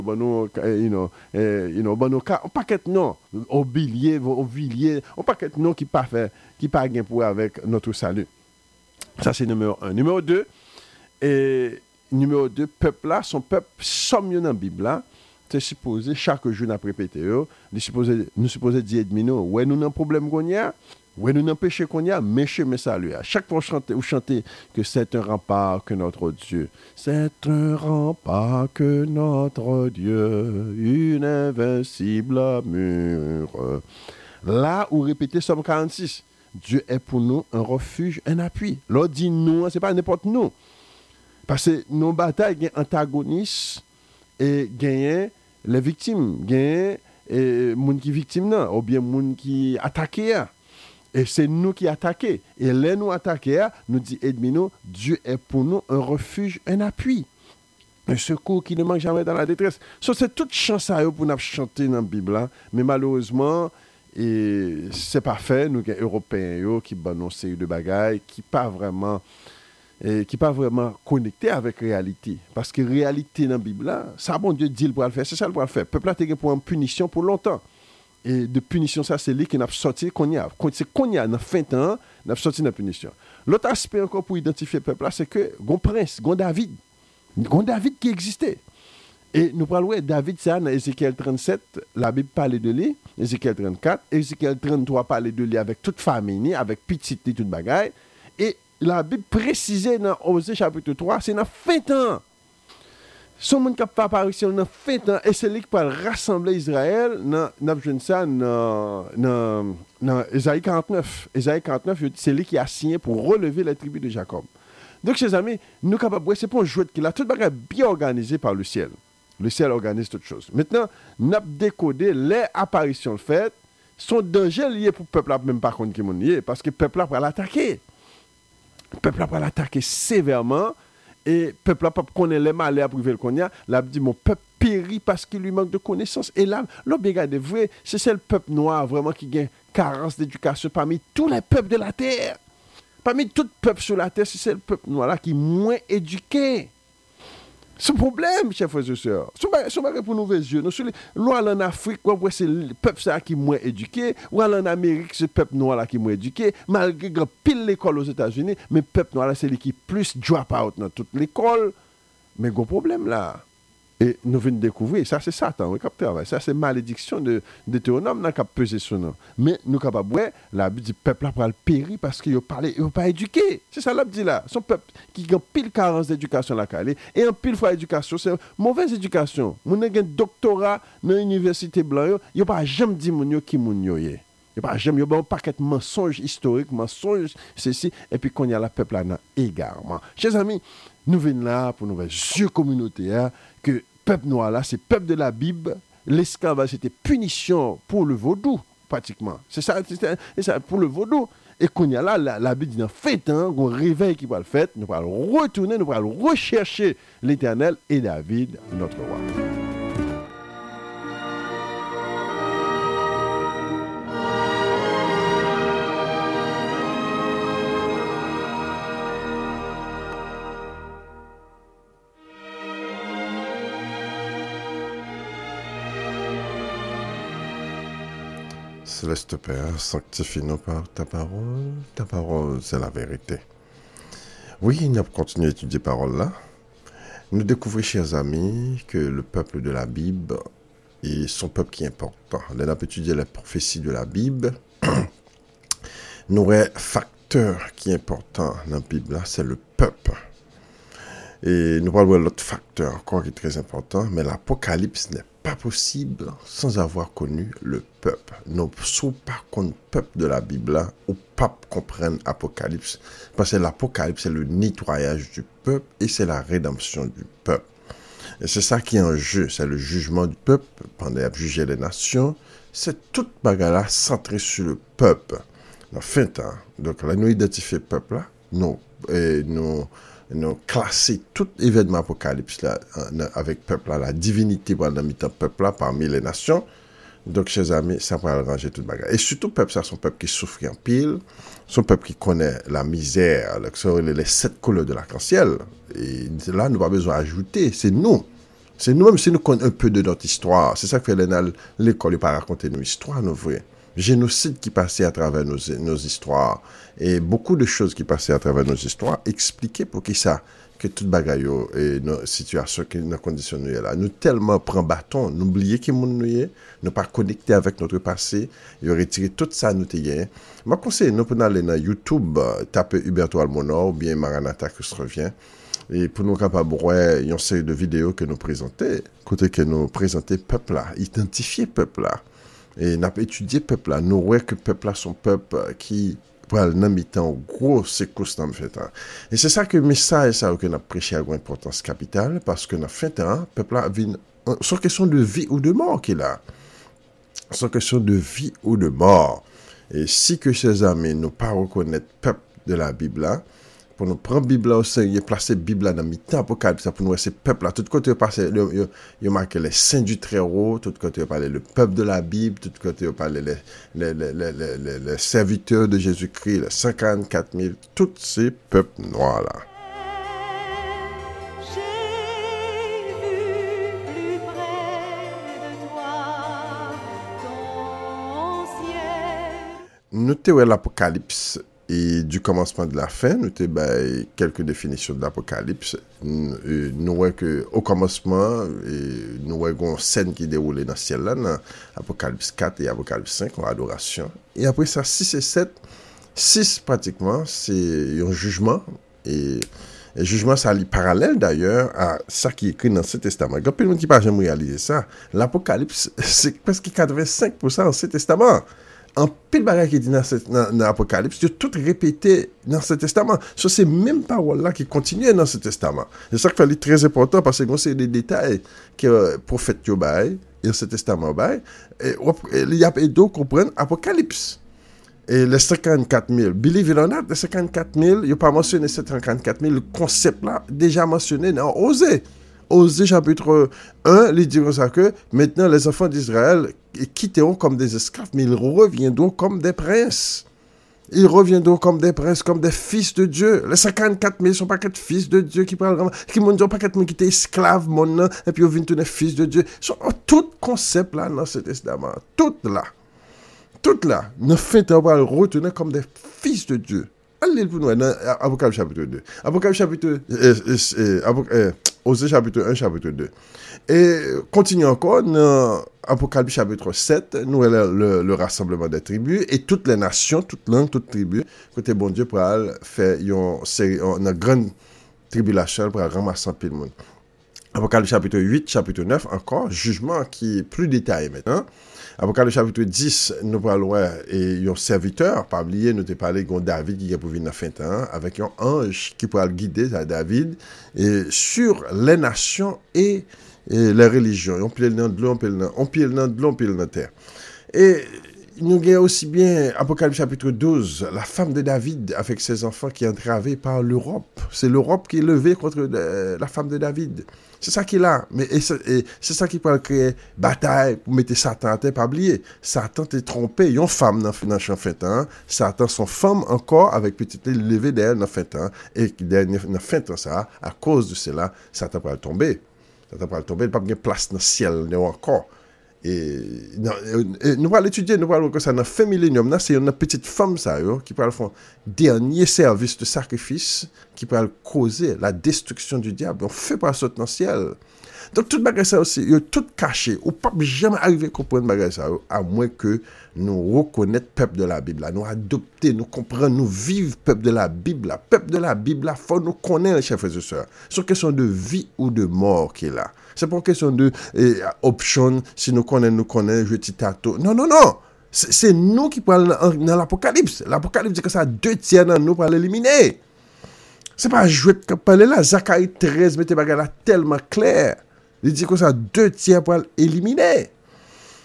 on paquet non, Auvilliers, on paquet non qui pas fait, qui pas gain pour avec notre salut. Ça c'est numéro 1. Numéro 2, peuple là, son peuple somme dans la Bible là, c'est supposé chaque jour n'a répété nous supposé dire Edmino, ouais nous un problème qu'on y a. Ouais, nous n'empêchons qu'on y a, mais salut. À chaque fois vous chantez que c'est un rempart que notre Dieu. C'est un rempart que notre Dieu, une invincible mur. Là, où répétez Somme 46, Dieu est pour nous un refuge, un appui. Là, dit nous, c'est pas n'importe nous. Parce que nos batailles, il y a antagonistes et gagnent les victimes, gagnent les gens qui sont victimes, ou bien les gens qui attaquent. Et c'est nous qui attaquons. Et là, nous attaquons, nous dit Edmino, Dieu est pour nous un refuge, un appui. Un secours qui ne manque jamais dans la détresse. C'est toute chance à eux pour nous chanter dans la Bible. Mais malheureusement, ce n'est pas fait. Nous, les Européens, qui ont une série de bagailles, qui ne sont pas vraiment connectés avec la réalité. Parce que la réalité dans la Bible, ça, bon Dieu dit pour le faire. C'est ça le pour le faire. Le peuple a été pour une punition pour longtemps. Et de punition, ça, c'est lui qui n'a sorti qu'on y a. C'est qu'on y a, dans fin de temps, n'a sorti de la punition. L'autre aspect encore pour identifier le peuple là, c'est que gon prince, gon David qui existait. Et nous parlons de David, ça, dans Ézéchiel 37, la Bible parle de lui, Ézéchiel 34, Ézéchiel 33 parle de lui avec toute famille, avec petite et toute bagaille. Et la Bible précisait dans Osée chapitre 3, c'est dans fin de temps. Son monde qui a fait apparition dans fin de temps, et c'est lui qui peut rassembler Israël, dans Ésaïe 49. Ésaïe 49, c'est lui qui a signé pour relever les tribus de Jacob. Donc, chers amis, nous sommes capables, c'est pour un jouet qui a tout bagage bien organisé par le ciel. Le ciel organise toutes choses. Maintenant, nous avons décodé les apparitions faites, sont danger liés pour le peuple, même par contre, qui est parce que le peuple va l'attaquer. Le peuple va l'attaquer sévèrement. Et le peuple n'a pas connaît les malheurs privés qu'on y a. Là, dit mon peuple périt parce qu'il lui manque de connaissances. Et là, regardez, vrai, c'est le peuple noir vraiment qui a carence d'éducation parmi tous les peuples de la terre. Parmi tout peuple sur la terre, c'est le peuple noir là qui est moins éduqué. C'est un problème, chers frères et sœurs. C'est pas pour nous les yeux. Nous allons en Afrique, c'est le peuple qui est moins éduqué. Ou allons en Amérique, c'est le peuple noir là qui est moins éduqué. Malgré que pile l'école aux États-Unis, mais le peuple noir là, c'est lui qui plus drop out dans toute l'école. Mais il y a un problème là. Et nous venons de découvrir, ça c'est Satan, ça c'est malédiction de Deutéronome qui a pesé sur nous. Mais nous sommes capables, la Bible dit peuple là pour le périr parce qu'il n'a pas éduqué. C'est ça la Bible dit là. Son peuple qui a pile carence d'éducation là, et en pile fois éducation, c'est mauvaise éducation. Mon a un doctorat dans l'université blanc, il n'a pas jamais dit mon yo qui mon yo yé. Il pas jamais un paquet de mensonges historiques, mensonges ceci et puis qu'on y a la peuple là dans égarement. Chers amis, nous venons là pour nos yeux communautaires que peuple noir là, c'est peuple de la Bible. L'esclavage c'était punition pour le vaudou pratiquement. C'est ça pour le vaudou. Et qu'on y a là, la Bible dit dans fait un réveil qui va le faire, nous allons retourner, nous allons rechercher l'Éternel et David notre roi. Céleste Père, sanctifie-nous par ta parole c'est la vérité. Oui, nous continuons à étudier parole là. Nous découvrons, chers amis, que le peuple de la Bible est son peuple qui est important. Nous avons étudié les prophéties de la Bible. Nous avons un facteur qui est important dans la Bible là, c'est le peuple. Et nous parlons de l'autre facteur encore qui est très important, mais l'Apocalypse n'est pas possible sans avoir connu le peuple. Nous ne sommes pas contre le peuple de la Bible là, ou pas comprendre l'Apocalypse, parce que l'Apocalypse c'est le nettoyage du peuple et c'est la rédemption du peuple. Et c'est ça qui est en jeu, c'est le jugement du peuple, pendant à juger les nations, c'est toute bagarre là centrée sur le peuple. En fin de temps, donc là nous identifions le peuple là, nous classer tout événement apocalypse là avec peuple là, la divinité pendant mi-temps peuple là parmi les nations. Donc chers amis, ça va arranger toute bagarre. Et surtout peuple ça, son peuple qui souffre en pile, son peuple qui connaît la misère, les 7 couleurs de l'arc-en-ciel. Et là nous pas besoin d'ajouter, c'est nous C'est nous-mêmes, si nous connaissons un peu de notre histoire. C'est ça que fait l'école, il pas raconter nos histoires, nos vrais. Génocide qui passait à travers nos histoires. Et beaucoup de choses qui passaient à travers nos histoires expliquaient pour qui ça, que toute bagaille et nos situations, nos conditions nous là. Nous tellement prenons bâton, nous oublions qui nous est, nous pas connecter avec notre passé, et retirer tout ça nous t'ayons. Je conseille, nous pouvons aller dans YouTube, taper Huberto Almonor ou bien Maranatha qui se revient. Et pour nous capables de voir une série de vidéos que nous présentons, côté que nous présentons peuple là, identifier peuple là. Et nous avons étudié peuple là, nous voyons que peuple là sont peuple qui pour aller dans le temps gros secousses dans le fait. Et c'est ça que le message ça que nous prêché à grande importance capitale parce que dans le fait peuple là vient sans question de vie ou de mort qu'il a. Sans question de vie ou de mort. Et si que ces amis ne pas reconnaître peuple de la Bible là, pour nous prendre Bible là au sérieux, placer Bible là dans mi-temps apocalypse pour nous ces peuple là tout côté passer il marqué les saints du Très-Haut, tout côté parler le peuple de la Bible, tout côté parler les serviteurs de Jésus-Christ, les 54 000, tous ces peuples noirs là. Nous avons l'Apocalypse et du commencement de la fin, nous avons quelques définitions de l'Apocalypse. Nous voyons qu'au commencement, nous voyons une scène qui déroule dans le ciel, là, dans Apocalypse 4 et Apocalypse 5, en adoration. Et après ça, 6 et 7, 6 pratiquement, c'est un jugement. Et le jugement, ça est parallèle d'ailleurs à ça qui est écrit dans ce testament. Il y a plein de monde qui n'a pas jamais réalisé ça. L'Apocalypse, c'est presque 85% dans ce testament. En pile bagage qui dit dans l'Apocalypse, il y a tout répété dans ce testament. So, c'est même paroles-là qui continuent dans ce testament. C'est ça qui est très important parce que c'est des détails que le prophète Yobaï et ce testament bail. Et il y a d'autres qui comprennent l'Apocalypse. Et les 54 000, believe it or not, les 54 000, il n'y a pas mentionné ces 54 000, le concept là, déjà mentionné dans Osée. Osée chapitre 1, il dit ça que maintenant les enfants d'Israël quitteront comme des esclaves, mais ils reviendront comme des princes. Ils reviendront comme des princes, comme des fils de Dieu. Les 54 000 sont pas que fils de Dieu qui parlent vraiment, qui ne sont pas que qui étaient esclaves, mon et puis ils viennent tous les fils de Dieu. Tout concept là dans ce testament, tout là, nous fait on va le retourner comme des fils de Dieu. Allez pour nous dans Apocalypse chapitre 2. Apocalypse chapitre Osée chapitre 1, chapitre 2. Et continue encore dans Apocalypse chapitre 7, nous avons le rassemblement des tribus et toutes les nations, toutes langues, toutes tribus, côté bon Dieu pour faire une grande tribulation pour ramasser un peu de monde. Apocalypse chapitre 8, chapitre 9, encore, jugement qui est plus détaillé maintenant. Apocalypse chapitre 10, nous parlons et un serviteur, pas oublier, nous te parlé de David qui est pour venir dans fin temps, avec un ange qui pourra guider à David et sur les nations et les religions. On peut le nom de l'eau, on peut le nom de l'eau, on peut le nom de terre. Et nous avons aussi bien Apocalypse chapitre 12, la femme de David avec ses enfants qui est entravée par l'Europe. C'est l'Europe qui est levée contre la femme de David. C'est ça qu'il a. Mais c'est ça qui peut créer bataille pour mettre Satan à terre, pas oublier. Satan t'est trompé. Il y a une femme dans le fin temps. Satan, son femme encore avec petite levée derrière dans le fin temps. Et dans le fin temps, ça, à cause de cela, Satan peut tomber. Satan peut tomber. Il n'y a pas de place dans le ciel encore. Et nous allons l'étudier, nous allons voir que ça dans le fin millénium, c'est une petite femme ça, qui peut faire dernier service de sacrifice, qui peut causer la destruction du diable. On fait pas sauter dans le ciel. Donc tout bagage ça aussi, il est tout caché. On ne peut jamais arriver à comprendre bagage ça, à moins que nous reconnaître le peuple de la Bible, nous adopter, nous comprendre, nous vivre peuple de la Bible. Peuple de la Bible, il faut nous connaître les chefs et sœurs. C'est une question de vie ou de mort qui est là. C'est pas une question de option, si nous connaissons, je titato. Non. C'est nous qui parlons dans l'Apocalypse. L'Apocalypse dit que ça 2/3 dans nous pour l'éliminer. C'est pas jouer de parler là. Zacharie 13 mettez bagarre là tellement clair. Il dit que ça 2/3 pour l'éliminer.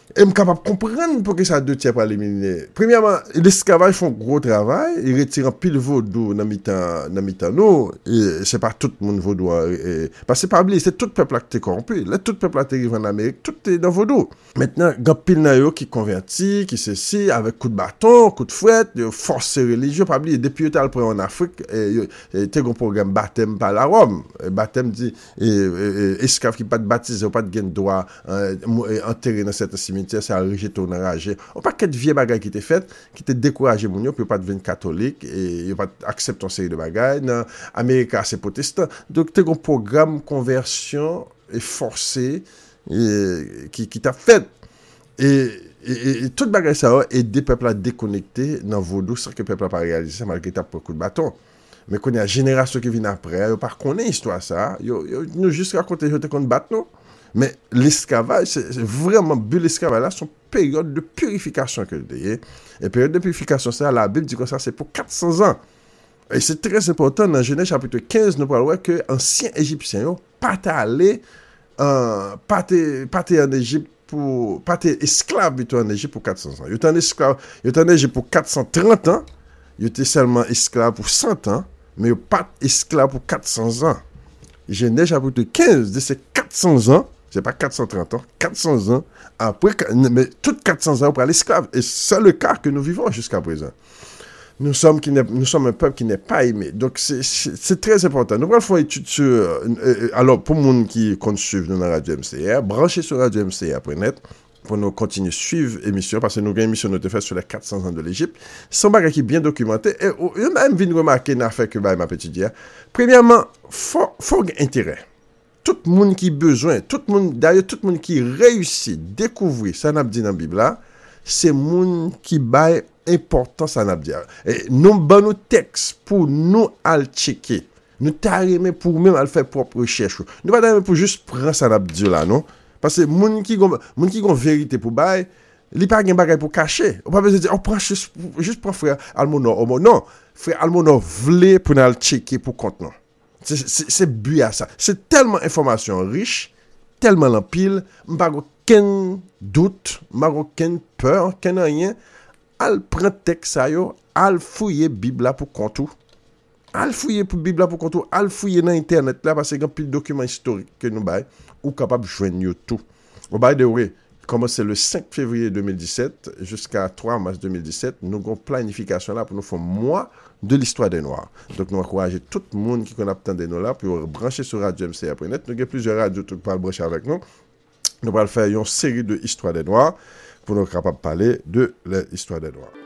Et je suis capable de comprendre pourquoi ça 2 tiers pas éliminer. Premièrement, l'esclavage font gros travail, ils retirent un pile vaudou dans mi-temps nous, et c'est pas tout le monde vaudou. Parce que c'est pas oublié, c'est tout le peuple qui est corrompu. Là, tout le peuple qui arrive en Amérique, tout est dans vaudou. Maintenant, il y a pile nayo qui convertit, qui ceci, avec coup de bâton, coup de fouette, force religieux, pas oublier, depuis que tu en Afrique, tu as un programme baptême par la Rome. Baptême dit, esclave qui pas de baptisé, pas de gain de droit, enterré dans cette cimetière, ça a rejeté ou enragé. On pas qu'être vieux bagaille qui était fait, qui était découragé moun yo, puis pas devenir catholique et pas accepter une série de bagailles. Dans Amérique c'est protestant. Donc tu as un programme conversion et forcé qui t'a fait et toute bagaille ça a aidé peuple à déconnecter dans vaudou sans que peuple a pas réalisé ça malgré ta coup de bâton. Mais qu'on y a génération qui vient après, yo pas connaît histoire ça, yo nous juste raconter yo te kon battre non. Mais l'esclavage, c'est vraiment, l'esclavage là, c'est une période de purification que le et période de purification, ça, la Bible dit que ça, c'est pour 400 ans. Et c'est très important, dans Genèse chapitre 15, nous parlons que anciens Égyptiens, pas allé en Égypte pour, pas esclave en Égypte pour 400 ans. Ils étaient en Égypte pour 430 ans, ils étaient seulement esclaves pour 100 ans, mais pas esclaves pour 400 ans. Genèse chapitre 15, de ces 400 ans, c'est pas 430 ans, 400 ans, après, mais toutes 400 ans pour l'esclave. Et c'est le cas que nous vivons jusqu'à présent. Nous sommes un peuple qui n'est pas aimé. Donc, c'est très important. Nous allons faire une étude sur... alors, pour les gens qui comptent suivre nous dans Radio MCR, branchez sur Radio MCR.net pour nous continuer à suivre l'émission, parce que nous avons une émission nous fait sur les 400 ans de l'Égypte. C'est un bagage qui est bien documenté. Et même vient remarquer une affaire que ma petite dire. Premièrement, faut intérêt. Tout le monde qui a besoin, d'ailleurs, tout le monde qui réussit, découvrir ça n'a dit dans la Bible là, c'est le monde qui baille importance à n'a dit. Et nous avons nos textes pour nous aller checker. Nous t'arrimer pour même aller faire propre recherche. Nous pas d'arrimer pour juste prendre ça n'a dit là, non? Parce que moun qui gon vérité pour bailler, li pas gen bagay pour cacher. On pas besoin de dire on prend juste prend frère Almonor. Non, frère Almonor vle pour aller checker pour compte non. C'est but à ça. C'est tellement information riche, tellement l'empile, m'pas aucun doute, m'pas aucune peur, aucun rien. Al prend texte ça yo, al fouiller Bible là pour compte tout. Al fouiller pour Bible là pour compte tout, al fouiller dans internet là parce que y a pile documents historiques que nous bail ou capable joindre tout. By the way, commencé le 5 février 2017 jusqu'à 3 mars 2017, nous avons une planification là pour nous faire mois de l'histoire des Noirs. Donc, nous encourageons tout le monde qui connaît des Noirs là pour brancher sur Radio MCR.net. Nous avons plusieurs radios qui peuvent brancher avec nous. Nous allons faire une série de histoires des Noirs pour nous capables de parler de l'histoire des Noirs.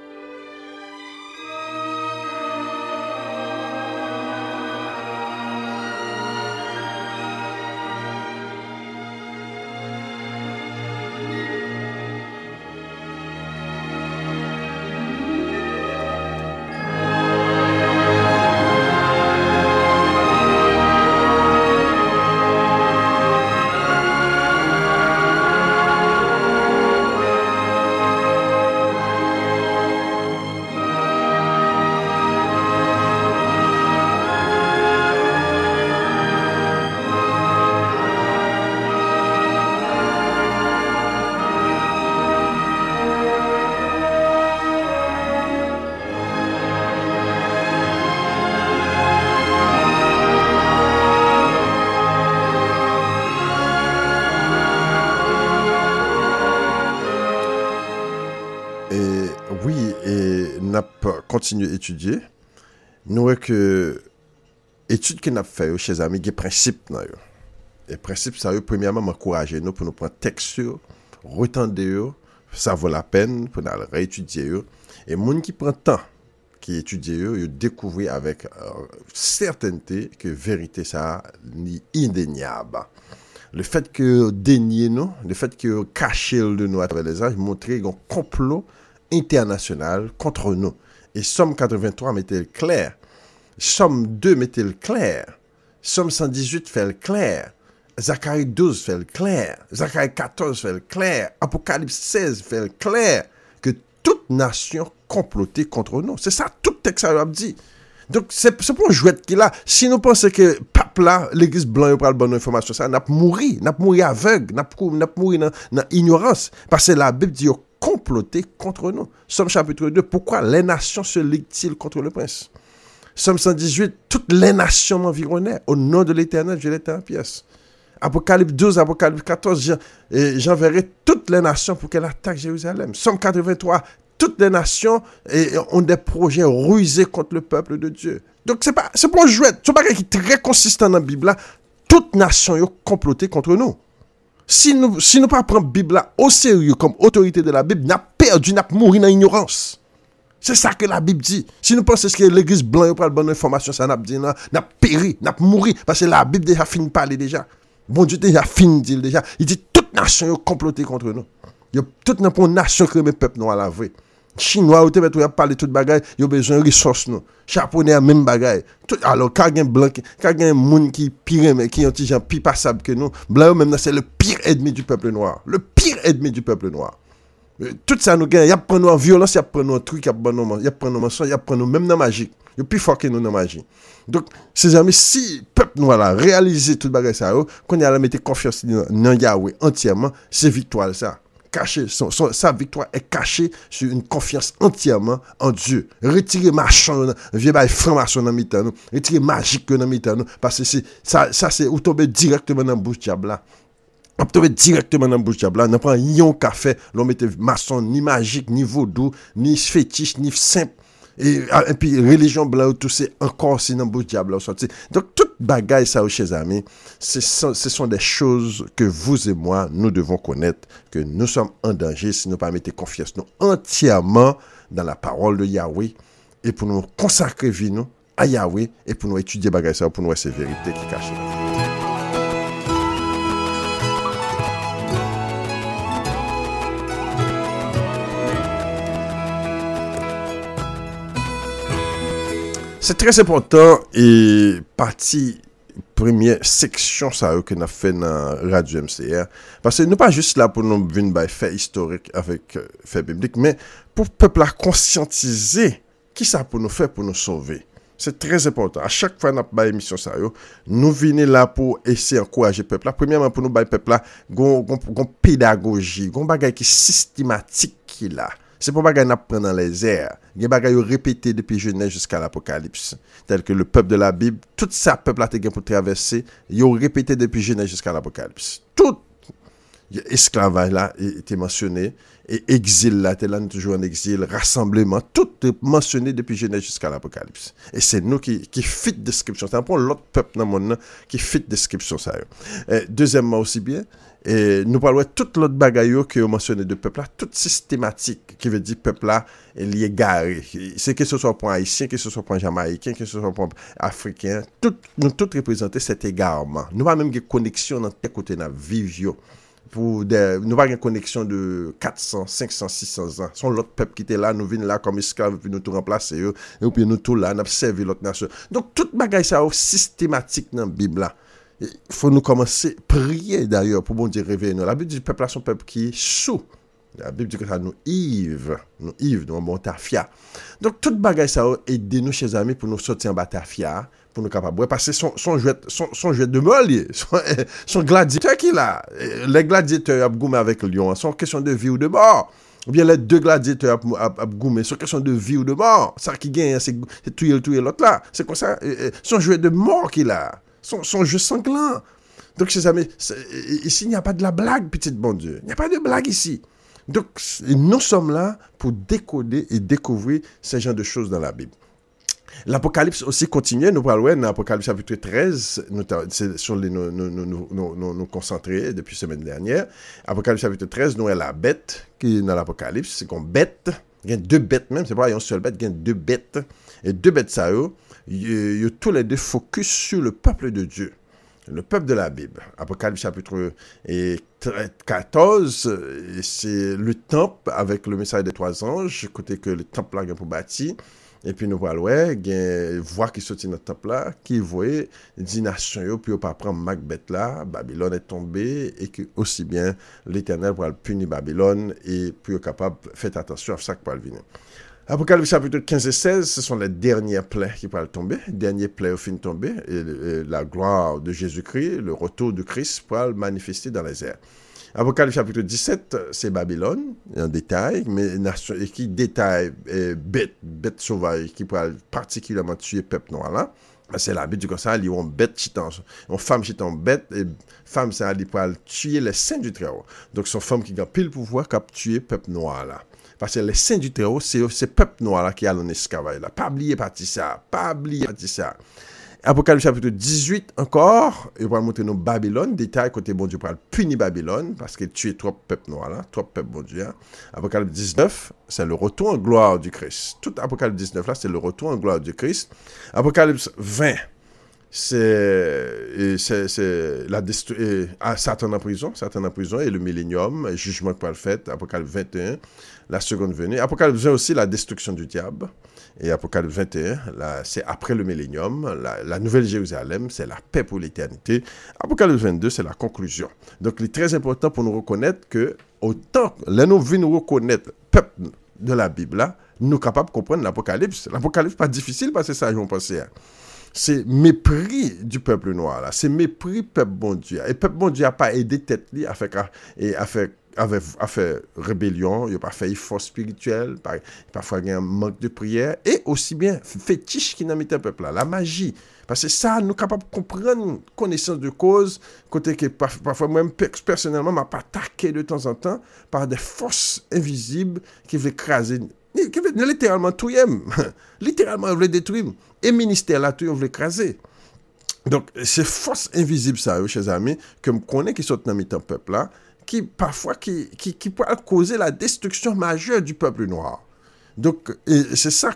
Continuer à étudier, nous voyons que l'étude que nous avons fait chez les amis, il y a des principes. Les principes, ça veut premièrement m'encourager nous pour nous prendre texte, retendre, ça vaut la peine pour nous réétudier. Et les gens qui prennent temps, qui étudient, ils découvrent avec certaineté que la vérité, ça est indéniable. Le fait que dénier nous, le fait que cacher de nous à travers les âges, montrer un complot international contre nous. Et Somme 83 mettait le clair. Somme 2 mettait le clair. Somme 118 fait le clair. Zacharie 12 fait le clair. Zacharie 14 fait le clair. Apocalypse 16 fait le clair. Que toute nation complotée contre nous. C'est ça, tout texte a dit. Donc, c'est pour jouer qu'il a. Si nous pensons que peuple là, l'église blanc pour le bonne information ça, n'a mouri aveugle, n'a mouri dans ignorance parce que la Bible dit comploter contre nous. Somme chapitre 2, pourquoi les nations se liguent-ils contre le prince? Somme 118, toutes les nations m'environnaient. Au nom de l'Éternel, je l'étais en pièces. Apocalypse 12, Apocalypse 14, j'enverrai toutes les nations pour qu'elles attaquent Jérusalem. Somme 83, toutes les nations ont des projets rusés contre le peuple de Dieu. Donc, c'est pas un jouet. C'est pas quelque chose qui est très consistant dans la Bible. Toutes nations ont comploté contre nous. Si nous ne pas prendre la Bible là au sérieux comme autorité de la Bible, nous avons perdu, nous avons mouru dans l'ignorance. C'est ça que la Bible dit. Si nous pensons que l'église blanche n'a pas de bonne information, ça n'a pas dit, nous avons péri, nous avons mouru. Parce que la Bible déjà fini de parler déjà. Bon Dieu déjà fini de dire déjà. Il dit toutes nations ont comploté contre nous. Toutes les nations qui ont peuple noir à la vraie. Chinois, ou te parler toute bagaille, ils ont besoin de ressources nous. Japonais même bagaille. Alors quand il y a un blanc, quand il y a un monde qui pire mais qui ont des gens plus passables que nous, blanc même c'est le pire ennemi du peuple noir. Le pire ennemi du peuple noir. Tout ça nous gagne, il y a prend nous en violence, il y a prend nous en truc, il y a prend nous mensonge, il y a prend nous même dans magie. Il y a plus fort que nous dans magie. Donc ces amis, si peuple noir là réaliser toute bagaille ça, qu'on y a la mettre confiance dans Yahweh entièrement, c'est victoire ça. Caché, sa victoire est cachée sur une confiance entièrement en Dieu. Retirer machin, vieux bail franc-maçon dans mi-temps nous, retirer magique dans mi-temps nous, parce que ça c'est ou tomber directement dans bouche diable là. On tomber directement dans bouche diable là, n'a pas un café, l'on mette maçon ni magique, ni vaudou, ni fétiche, ni simple. Et puis religion blanche tout c'est encore si dans bouche diable là sorti. Donc toute bagaille ça chers amis, ce sont des choses que vous et moi nous devons connaître, que nous sommes en danger si nous pas mettre confiance nous entièrement dans la parole de Yahweh et pour nous consacrer vie nous à Yahweh et pour nous étudier bagaille ça pour nous voir ces vérités qui cachent. C'est très important et partie première section ça que nous fait dans Radio MCR parce que nous pas juste là pour nous venir by fait historique avec fait biblique mais pour peuple à conscientiser qui ça pour nous faire pour nous sauver. C'est très important. À chaque fois nous ba émission ça nous venons là pour essayer encourager peuple là. Premièrement pour nous ba peuple là gon pédagogie, gon bagay qui systématique qui là. C'est pas bagay n'a prendre dans les airs. Il y a bagay répété depuis Genèse jusqu'à l'Apocalypse. Tel que le peuple de la Bible, tout ça peuple a été pour traverser, il a répété depuis Genèse jusqu'à l'Apocalypse. Tout esclavage là était mentionné et exil là, là toujours en exil, rassemblement, tout est mentionné depuis Genèse jusqu'à l'Apocalypse. Et c'est nous qui fit description. C'est un peu l'autre peuple dans le monde qui fit description ça. Deuxièmement aussi bien et nous parlons de toute l'autre bagaille que vous mentionnez de peuple là, toute systématique, qui veut dire peuple là, il est garé. C'est que ce soit pour haïtien, que ce soit pour jamaïcain, que ce soit pour africain, nous tous représenter cet égarement. Nous pas même une connexion dans tel côté dans vivio. Nous pas une connexion de 400, 500, 600 ans. Sont l'autre peuple qui était là, nous venons là comme esclaves, puis nous tout remplacer eux, et puis nous tout là, nous servi l'autre nation. Donc toute bagaille ça systématique dans la Bible là. Il faut nous commencer à prier d'ailleurs pour bon Dieu réveiller nous. La Bible dit que le peuple là son peuple qui est sous. La Bible dit que ça nous ivre, nous bon tafia. Donc toute bagaille ça aide nous chers amis pour nous sortir en batafia, pour nous capable passer son jouet de molle, son gladiateur qui là, les gladiateurs a goumé avec le lion, sont question de vie ou de mort. Ou bien les deux gladiateurs a goumé, sont question de vie ou de mort. Ça qui gagne c'est tuer l'autre là. C'est comme ça son jouet de mort qu'il a. Son jeu sanglant. Donc, chers amis, ici, il n'y a pas de la blague, petit bon Dieu. Il n'y a pas de blague ici. Donc, nous sommes là pour décoder et découvrir ces genres de choses dans la Bible. L'Apocalypse aussi continue. Nous parlons dans l'Apocalypse chapitre 13. C'est sur les nous concentrer depuis la semaine dernière. Apocalypse chapitre 13, nous avons la bête qui est dans l'Apocalypse. C'est qu'on bête. Il y a deux bêtes même. C'est pas une seule bête. Il y a deux bêtes. Et deux bêtes, ça y a tous les deux focus sur le peuple de Dieu, le peuple de la Bible. Apocalypse chapitre 14, c'est le temple avec le message des trois anges, côté que le temple là est pour bâtir. Et puis nous voyons, il y a une voix qui sortit dans le temple là, qui voyait 10 nations, puis on pas prendre Macbeth là, Babylone est tombée, et que aussi bien l'Éternel pour punir Babylone, et puis on est capable de faire attention à ça qui va venir. Apocalypse chapitre 15 et 16, ce sont les dernières plaies qui pourraient tomber, les dernières plaies au fin de tomber, et la gloire de Jésus-Christ, le retour de Christ pourra manifester dans les airs. Apocalypse chapitre 17, c'est Babylone, en détail, mais nation, et qui détaille bête sauvage, qui pourra particulièrement tuer peuple noir là. C'est la bête du comme ça, ils ont bête chitant, une femme chitant bête, et femme ça, ils pourra tuer les saints du Très-Haut. Donc, c'est une femme qui a pile pouvoir qui a tué peuple noir là. Parce que les saints du Très-Haut, c'est ce peuple noir là qui a en esclavage là. Pas oublier partie ça, pas oublier partie ça. Apocalypse chapitre 18 encore, il va montrer nous Babylone, détail côté bon Dieu pour punir Babylone, parce qu'il tue trop peuple noir là, trop peuple bon Dieu. Hein. Apocalypse 19, c'est le retour en gloire du Christ. Tout Apocalypse 19 là, c'est le retour en gloire du Christ. Apocalypse 20, c'est Satan en prison et le millénium, le jugement qui va le fait. Apocalypse 21, la seconde venue. Apocalypse 20 aussi, la destruction du diable. Et Apocalypse 21, là, c'est après le millénium, la nouvelle Jérusalem, c'est la paix pour l'éternité. Apocalypse 22, c'est la conclusion. Donc, il est très important pour nous reconnaître que, autant là, nous venons reconnaître le peuple de la Bible, là, nous sommes capables de comprendre l'Apocalypse. L'Apocalypse, pas difficile parce que ça, ils vont penser. C'est mépris du peuple noir, là. C'est mépris peuple bon Dieu. Et peuple bon Dieu n'a pas aidé tête li à faire rébellion, il n'a pas fait effort spirituel, parfois il y a un manque de prière, et aussi bien fétiche qui n'a mis le peuple là, la magie. Parce que ça, nous sommes capables de comprendre connaissance de cause, côté que parfois moi-même, personnellement, m'a pas attaqué de temps en temps par des forces invisibles qui veulent écraser, qui veulent littéralement tout littéralement veulent détruire. Et le ministère là, tout veut écraser. Donc, ces forces invisibles, ça, chers amis, que je connais qui sont dans le peuple là, qui parfois qui peut causer la destruction majeure du peuple noir. Donc, c'est ça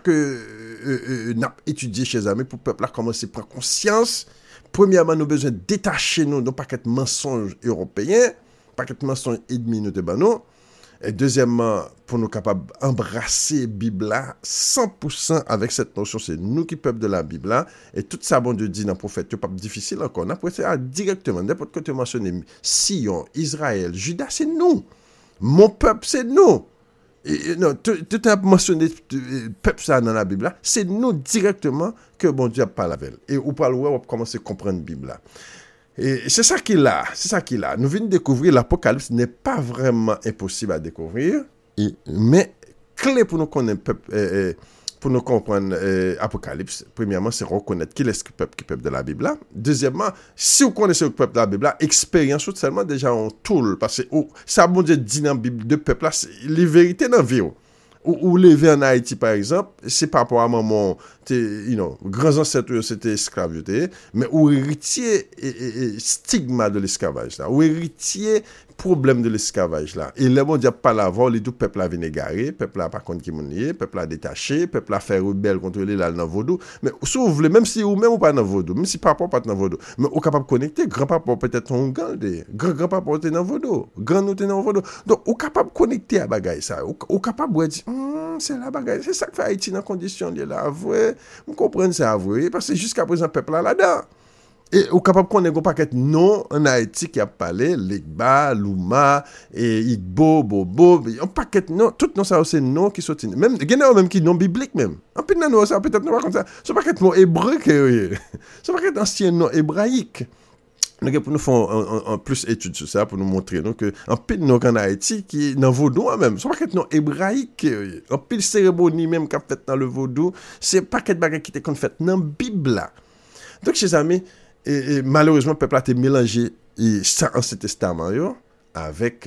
que nous avons étudié, chers amis, pour le peuple là commencer à prendre conscience. Premièrement, nous avons besoin de détacher nous, non pas qu'être mensonges européens, pas qu'être mensonges ennemis nous de nous. Et deuxièmement, pour nous capables d'embrasser la Bible là, 100% avec cette notion, c'est nous qui peuple de la Bible là, et tout ça, bon Dieu dit dans le prophète, c'est pas difficile encore. On a prêté directement, n'importe quoi tu mentionnes, Sion, Israël, Juda, c'est nous. Mon peuple, c'est nous. Et, non, tout a mentionné peuple ça dans la Bible là, c'est nous directement que bon Dieu parle avec elle. Et ou parle on commencer à comprendre la Bible là. Et c'est ça qu'il a. Nous venons de découvrir l'Apocalypse n'est pas vraiment impossible à découvrir, mais clé pour nous connaître, pour nous comprendre l'Apocalypse, premièrement, c'est reconnaître qui est le peuple de la Bible là. Deuxièmement, si vous connaissez le peuple de la Bible là, expérience seulement déjà en tout, parce que ça bon Dieu dit dans la Bible de peuple là, c'est les vérités dans la vie. Ou levé en Haïti, par exemple, c'est par rapport à mon grands ancêtres, c'était esclavité, mais ou héritier stigma de l'esclavage, là, ou héritier problème de l'esclavage, là. Et le bon Dieu pas l'avant, les deux peuples là viennent égarés, peuple là par contre qui m'ont peuple là détaché, peuple là fait rebelle contre les là dans vaudou, mais si vous voulez, même si ou même ou pas dans vaudou, même si papa pas dans vaudou, mais au capable connecter, grand-papa peut-être on gardé, grand-papa était dans vaudou, grand nous était dans vaudou. Donc, au capable connecter à bagaille ça, au capable de dire c'est la bagaille, c'est ça que fait Haïti dans condition de là, vrai, vous comprenez ça vrai parce que jusqu'à présent peuple là-dedans. Et au capable qu'on ait un paquet non en Haïti qui a parlé Legba, Louma et Igbo, Bobo, un paquet non, tout non ça c'est non qui sont même généralement même qui non biblique même. En plus non ça peut-être pas comme ça. Ce paquet non hébreu que ce paquet ancien non hébraïque. Donc pour nous faire en plus études sur ça pour nous montrer donc que en pile non en Haïti qui dans vaudou même. Ce paquet non hébraïque, en pile cérémonie même qu'a fait dans le vaudou, c'est paquet bagarre qui était qu'on fait dans Bible là. Donc chers amis, et malheureusement, le peuple a été mélangé ça Ancien Testament avec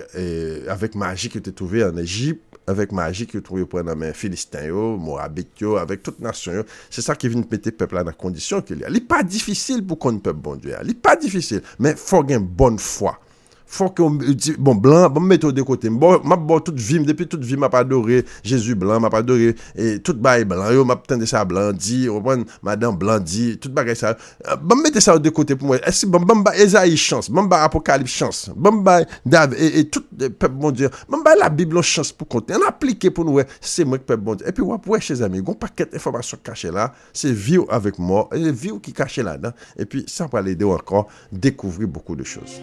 magie qui était trouvée en Égypte, avec magie qui était trouvée pendant les Philistins, Moabites, avec toute nation. C'est ça qui vient de mettre le peuple là dans la condition qu'il y a. Il n'est pas difficile pour qu'on peuple bon Dieu. Il n'est pas difficile, mais il faut avoir une bonne foi. Faut qu'on dit bon blanc bon mettre de côté bon toute vie depuis toute vie m'a pas adoré Jésus blanc m'a pas adoré et toute bail blanc yo m'a tendé ça blanc dit madame blanc dit toute bagaille ça bon mettre ça de côté pour moi est-ce bon Ésaïe chance bon Apocalypse chance bon David et tout peuple bon Dieu bon la Bible chance pour compter on appliquer pour nous c'est moi que peuple bon Dieu et puis ouais chers amis gon paquet d'informations cachées là c'est vie avec moi et vie qui caché là-dedans et puis ça va l'aider encore découvrir beaucoup de choses.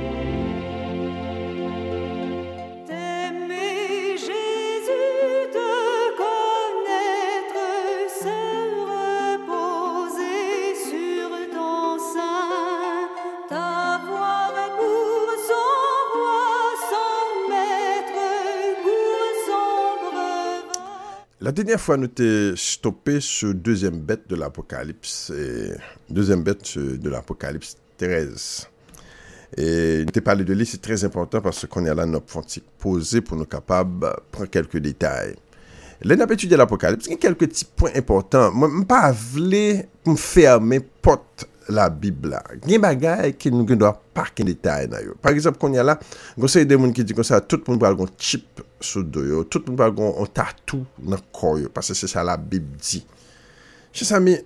Jésus de La dernière fois, nous t'ai stoppé sur deuxième bête de l'Apocalypse, deuxième bête de l'Apocalypse 13. Et nous t'ai parlé de lui, c'est très important parce qu'on est là, notre fontique posée pour nous capables de prendre quelques détails. Là, nous avons étudié l'Apocalypse, il y a quelques petits points importants. Moi, je ne pas voulu me fermer porte la Bible là. Il y a des choses qui nous doivent pas de détails. Par exemple, quand il y a là, il y a des gens qui disent que ça, tout le monde va avoir un chip sur le dos, tout le monde va avoir un tatou dans le corps, parce que c'est ça la Bible dit. Chers amis,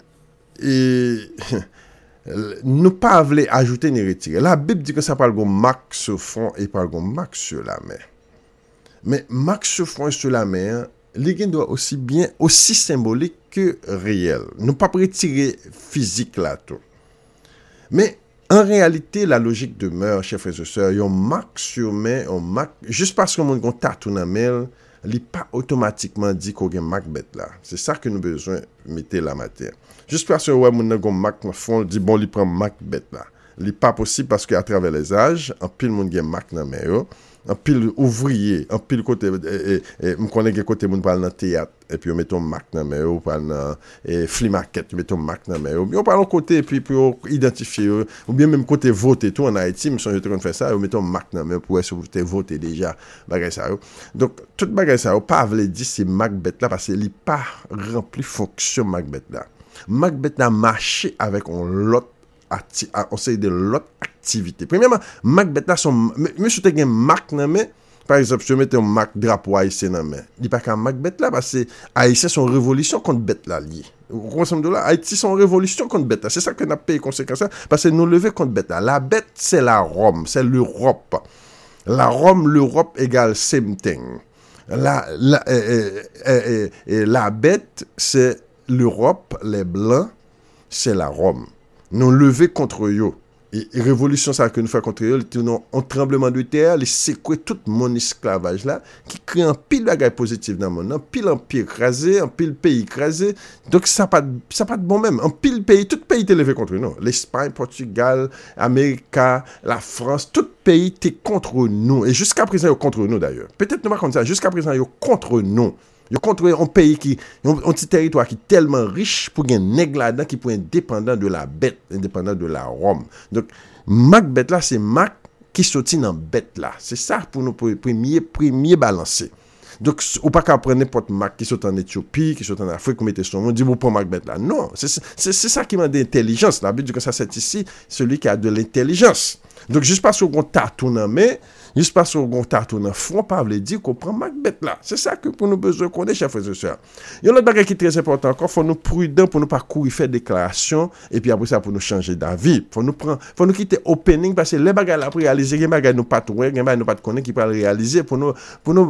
nous pas voulu ajouter ni retirer. La Bible dit que ça parle de marque sur le front et parle de marque sur la main. Mais marque sur le front et sur la main, les gains doivent aussi symbolique que réel. Nous pas retirer physique là tout. Mais en réalité, la logique demeure, chers frères et sœurs, on marque sur main, on marque, juste parce qu'on a un tatou dans la main, il n'est pas automatiquement dit qu'on a une marque bête là. C'est ça que nous avons besoin de mettre la matière. Juste parce qu'on a une marque dans le fond, on dit bon, il prend marque bête là. Il n'est pas possible parce qu'à travers les âges, en pile monde a une marque dans la main, en pile ouvrier, en pile côté, je connais que côté monde parle dans le théâtre, et puis on met ton marque dans la main, on parle dans flea market, on met ton marque dans la main, on parle côté, et puis pour identifier, ou bien même côté voter tout en Haïti, je suis en train de faire ça, on met ton marque dans la main pour essayer de voter déjà, bagay ça. Donc, tout bagay ça, pas veut dire c'est Macbeth là, parce qu'il n'est pas rempli fonction Macbeth là. Macbeth a marché avec l'autre on sait de l'autre activité. Premièrement, Macbeth là son monsieur te gen marque nan main, par exemple, si je mette un marque drapeau haïtien nan main, il pas qu'un Macbeth là parce que haïtien son révolution contre bête là lié. Vous comprenez de là, Haïti son révolution contre bête là. C'est ça que n'a payé conséquence parce que nous lever contre bête là. La bête c'est la Rome, c'est l'Europe. La Rome, l'Europe égale same thing. La bête c'est l'Europe, les blancs c'est la Rome. Nous lever contre eux. Et révolution ça que nous fait contre eux, un tremblement de terre, les séquer tout mon esclavage là, qui crée un pile de bagages positifs dans le monde, un pile empire écrasé, un pile pays écrasé. Donc ça pas de bon même. Un pile pays, tout pays est levé contre nous. L'Espagne, Portugal, Amérique, la France, tout pays est contre nous. Et jusqu'à présent, ils sont contre nous d'ailleurs. Peut-être nous pas comme ça, jusqu'à présent, ils sont contre nous. Ils contre un pays un petit territoire qui est tellement riche pour un nègre là-dedans qui peut être indépendant de la bête, indépendant de la Rome. Donc, Macbeth là, c'est Mac qui sortit dans bête là. C'est ça pour nous premier balancer. Donc, ou pas qu'à prendre n'importe Mac qui sort en Éthiopie, qui sort en Afrique, mettez son nom, dit vous prenez Macbeth là. Non, c'est ça qui m'a d'intelligence. La Bible dit que ça c'est ici celui qui a de l'intelligence. Donc, juste parce qu'on tatou dans main, juste parce qu'on tatou dans front, pas veut dire qu'on prend Macbeth là. C'est ça que pour nous besoin qu'on ait, chers frères et sœurs. Il y a un autre bagage qui est très important encore, faut nous prudents pour nous pas courir faire déclaration et puis après ça pour nous changer d'avis. Faut nous quitter opening parce que les bagages là pour réaliser, les bagages nous pas trouver, les bagages nous pas connaître qui peut réaliser pour nous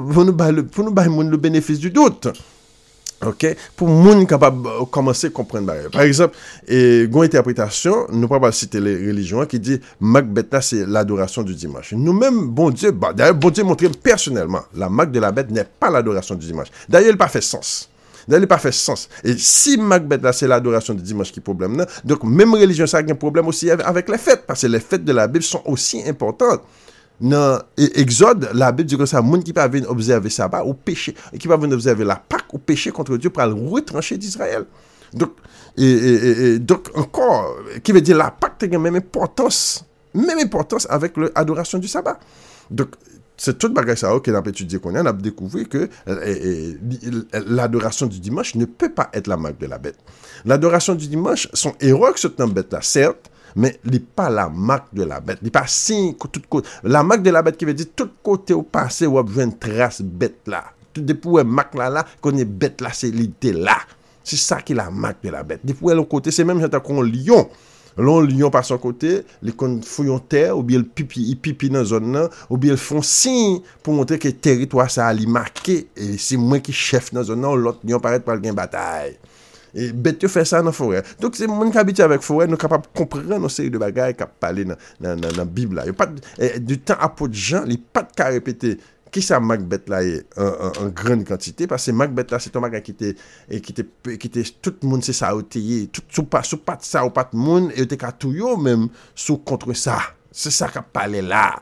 le bénéfice du doute. OK, pour moun capable commencer à comprendre bagay. Par exemple, gon interprétation, nous pas citer les religions qui dit Macbeth là c'est l'adoration du dimanche. Nous-mêmes bon Dieu, d'ailleurs bon Dieu montré personnellement, la marque de la bête n'est pas l'adoration du dimanche. D'ailleurs, il pas fait sens. Et si Macbeth là c'est l'adoration du dimanche qui est problème là, donc même religion ça a un problème aussi avec les fêtes parce que les fêtes de la Bible sont aussi importantes. Dans Exode, la Bible dit que ça, monde qui peut venir observer sabbat ou péché, qui peut venir observer la Pâque ou péché contre Dieu pour le retrancher d'Israël. Donc, donc encore, qui veut dire la Pâque a la même importance avec l'adoration du sabbat. Donc, c'est tout bagage ça qu'on a étudié qu'on a découvert que l'adoration du dimanche ne peut pas être la marque de la bête. L'adoration du dimanche, son héros que cette bête là, certes, mais il n'est pas la marque de la bête. Il n'est pas signe que tout côté. La marque de la bête qui veut dire tout côté au passé où on a une trace bête là. Tout depuis où marque là, qu'on est bête là, c'est l'idée là. C'est ça qui est la marque de la bête. Depuis où l'autre côté, c'est même quand lion. L'on lion par son côté, les qu'on fouillent terre, ou bien il pipi dans la zone là, ou bien ils font signe pour montrer que le territoire ça a marqué, et c'est moi qui chef dans la zone là, l'autre lion paraît par une bataille. Et bête fait ça dans la forêt. Donc c'est mon qui habite avec forêt, nous capable comprendre une série de bagages qui parlé dans la Bible là. Il y a pas du temps à peu de gens, il pas de cas répéter qui ça Macbeth là est en grande quantité parce que Macbeth là c'est un bagage qui était tout le monde c'est ça outillé, tout sous pas ça ou pas de monde et était ka tout yo même sous contre ça. C'est ça qui parlé là.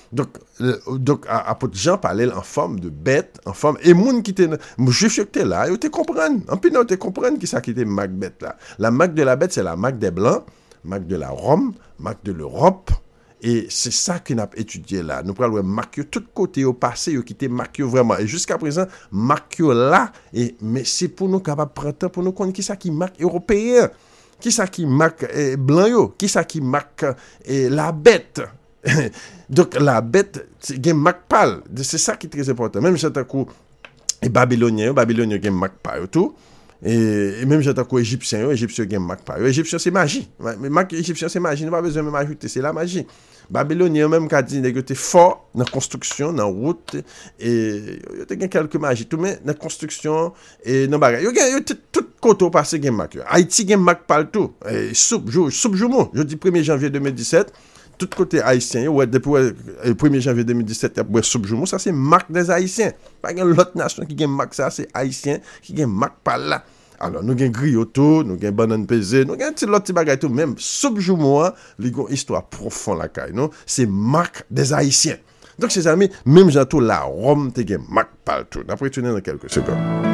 Donc apôtre Jean parlait en forme de bête, en forme et moun qui était juif qui était là, ils te comprennent. En plus, ils te comprennent qui ça qui était marque bête là. La marque de la bête, c'est la marque des blancs, marque de la Rome, marque de l'Europe. Et c'est ça qu'on a étudié là. Nous prenons marque tout côté au passé, qui était marque vraiment. Et jusqu'à présent, marque là. Mais c'est pour nous capables de prendre temps pour nous connaître qui ça qui marque européen, qui ça qui marque blanc, qui ça qui marque la bête. Donc la bête, c'est une marque pâle. C'est ça qui est très important. Même j'entends que Babylonien qui marque pâle tout. Et même j'entends que Égyptien qui marque pâle. Égyptien c'est magie. Mais marque égyptien c'est magie. Nous pas besoin même ajouter, c'est la magie. Babylonien même qu'a dit que tu es fort dans construction, dans route et il y a quelques magies tout mais dans construction et dans bagage. Il y a tout côté passé gen marque. Haïti gen marque partout. Soupe jour jeudi 1er janvier 2017. Tout côté haïtien, ouais, depuis le 1er janvier 2017, il y a boire soupe joumou, ça c'est marque des haïtiens. Pas une autre nation qui gagne marque ça, c'est haïtien qui gagne marque par là. Alors, nous avons grioto, nous avons banane pesée, nous avons un petit lot bagay tout, même soupe joumou, il y a une histoire profonde là, non? C'est marque des haïtiens. Donc, ces amis, même j'entends la Rome, tu as marque partout. D'après, tu dans quelques secondes.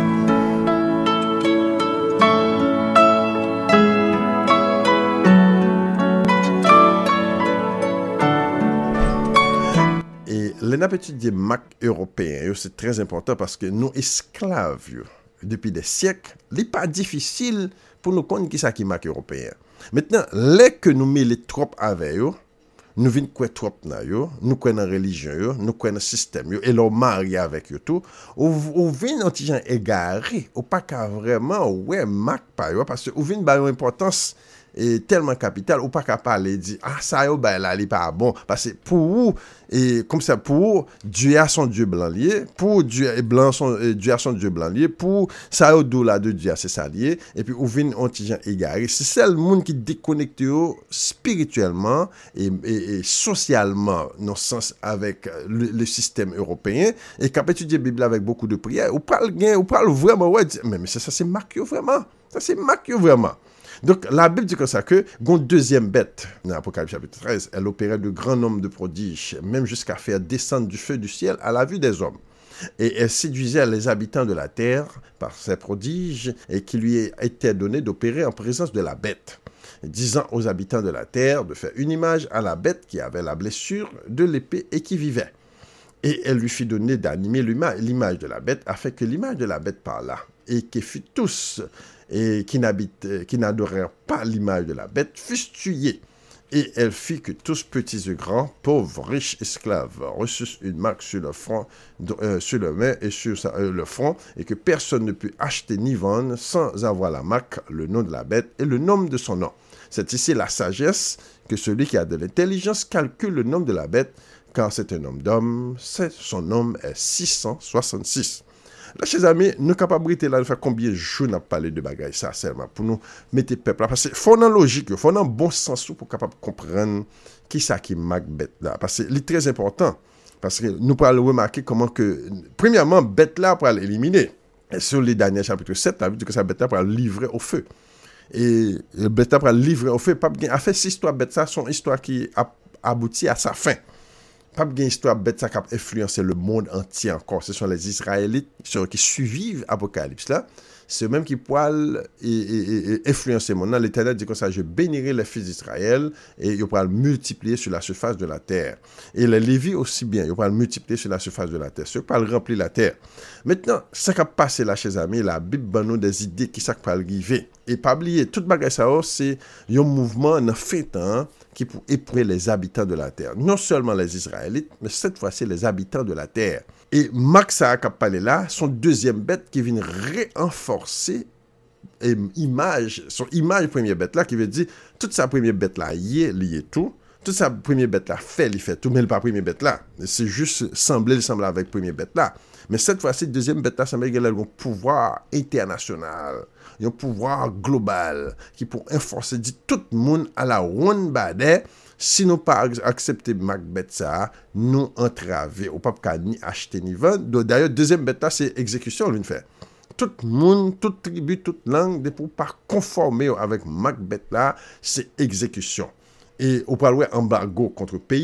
Les étudier marques européens, c'est très important parce que nous esclaves depuis des siècles, il n'est pas difficile pour nous connaître qui ça qui marque européen. Maintenant, les que nous mettons les tropes avec eux, nous venons quoi trop nous connaissons la religion, nous connaissons le système et leur marier avec eux tout, ou venons un gens égarés, ou pas qu'à vraiment ouais marque pas parce que ou venons ba une importance et tellement capital ou pas qu'à parler dit ça yo ben là il pas bon parce que pour et comme ça pour Dieu a son Dieu blanc lié pour Dieu blanc son Dieu a son Dieu blanc lié pour ça yo do là de Dieu c'est ça lié et puis ou vinn antigen égaré c'est seul monde qui déconnecte spirituellement et socialement dans sens avec le système européen et quand étudier Bible avec beaucoup de prières ou parle vraiment ouais mais ça c'est marqué vraiment ça c'est marqué vraiment. Donc, la Bible dit comme ça que, une deuxième bête, dans l'Apocalypse chapitre 13, elle opérait de grands nombres de prodiges, même jusqu'à faire descendre du feu du ciel à la vue des hommes. Et elle séduisait les habitants de la terre par ses prodiges et qui lui était donné d'opérer en présence de la bête, disant aux habitants de la terre de faire une image à la bête qui avait la blessure de l'épée et qui vivait. Et elle lui fit donner d'animer l'image de la bête afin que l'image de la bête parlât et qu'ils fût tous et qui n'adorèrent pas l'image de la bête, fussent tués. Et elle fit que tous, petits et grands, pauvres, riches, esclaves, reçussent une marque sur le front, sur le main et sur le front, et que personne ne put acheter ni vendre sans avoir la marque, le nom de la bête et le nom de son nom. C'est ici la sagesse que celui qui a de l'intelligence calcule le nom de la bête, car c'est un nom d'homme, son nom est 666. Là, chers amis, nous capables là de faire combien de jours nous parlé de bagaille ça seulement pour nous mettre peuple là parce que faut dans logique, faut dans bon sens pour capable comprendre qui ça qui marque bête là parce que c'est très important parce que nous pourrons remarquer comment que premièrement bête là pour l'éliminer. Et sur les derniers chapitre 7, la Bible dit que ça bête là pour livrer au feu. Et le bête là pour livrer au feu pas a fait cette histoire bête ça son histoire qui aboutit à sa fin. Pas une histoire bête ça qui a influencé le monde entier encore. Ce sont les Israélites qui suivent Apocalypse là. C'est eux-mêmes qui pourront influencer le monde. L'Éternel dit comme ça, je bénirai les fils d'Israël et ils pourront multiplier sur la surface de la terre. Et les Lévites aussi bien, ils pourront multiplier sur la surface de la terre. Ceux qui pourront remplir la terre. Maintenant, ça qui a passé là, chers amis, la Bible donne nous des idées qui ça qui peut arriver. Et pas oublier, toute bagage ça, c'est un mouvement en fait temps qui pour éprouver les habitants de la terre. Non seulement les Israélites, mais cette fois-ci les habitants de la terre. Et Max a parlé là, son deuxième bête qui vient renforcer son image première bête là, qui veut dire, toute sa première bête là, y est lié tout. Toute sa première bête là, il fait tout, mais il pas première bête là. C'est juste sembler avec première bête là. Mais cette fois-ci, deuxième bête là, ça veut dire qu'il a un pouvoir international. Un pouvoir global qui pour enforcer dit tout le monde à la ronde badé si nous pas accepter Macbeth ça nous entraver ou pas ni acheter ni vendre. D'ailleurs deuxième bête là c'est exécution lui fait. Tout le monde, toute tribu, toute langue pour pas conformer avec Macbeth là, c'est exécution. Et on parle embargo contre pays,